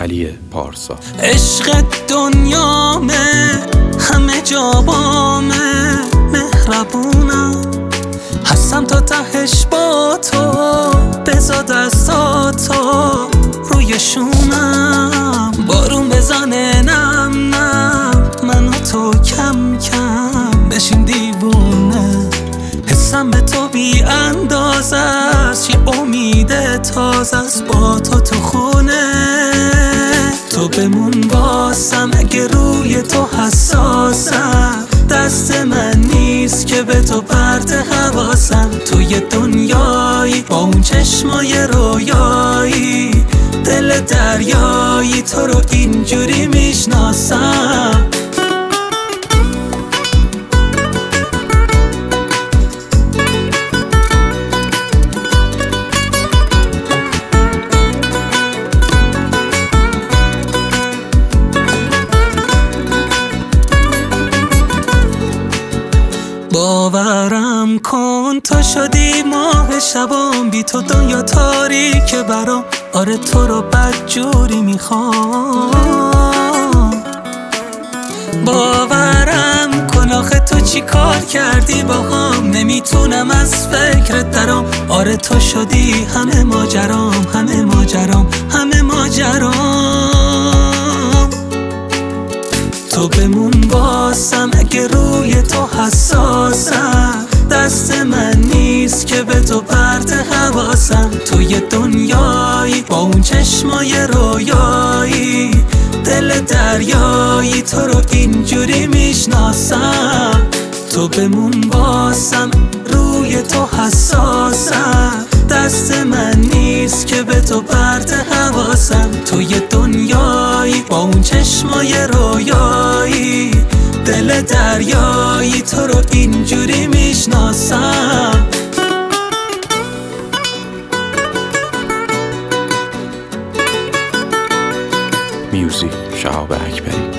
علی پارسا. عشق دنیامه، همه جا بامه، مهربونم، هستم تا تهش با تو، بذار دستاتو روی شونم، بارون بزنه نم نم، من و تو کم کم بشیم دیوونه، حسم به تو بی اندازه است، یه امید تازه است با تو خونه، تو بمون واسم اگه روی تو حساسم، دست من نیست که به تو پرت حواسم، توی دنیایی با اون چشمای رویایی، دل دریایی، تو رو اینجوری میشناسم. باورم کن تو شدی ماه شبام، بی تو دنیا تاریکه برام، آره تو رو بدجوری میخوام. باورم کن آخه تو چی کار کردی باهام، نمیتونم از فکرت درام، آره تو شدی همه ماجرام، همه ماجرام، همه ماجرام، تو بمون واسم اگه روی تو حساسم، دست من نیست که به تو پرت حواسم، توی دنیایی با اون چشمای رویایی، دل دریایی، تو رو اینجوری میشناسم، تو بمون واسم روی تو حساسم، دست من نیست که به تو پرت حواسم، توی دنیایی با اون چشمای رویایی، دل دریایی، تو رو اینجوری میشناسم. میوزیک شهاب اکبری.